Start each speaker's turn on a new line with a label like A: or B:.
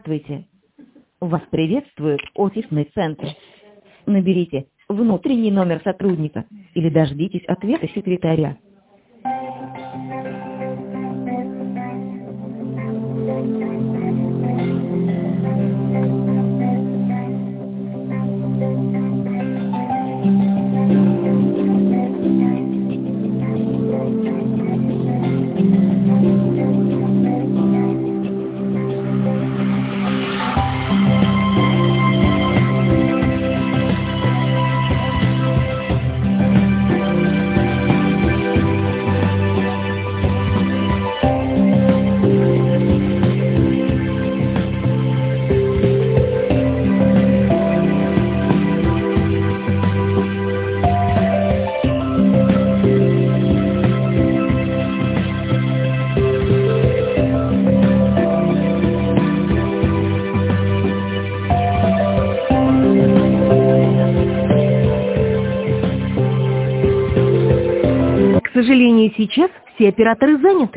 A: Здравствуйте. Вас приветствует офисный центр. Наберите внутренний номер сотрудника или дождитесь ответа секретаря. К сожалению, сейчас все операторы заняты.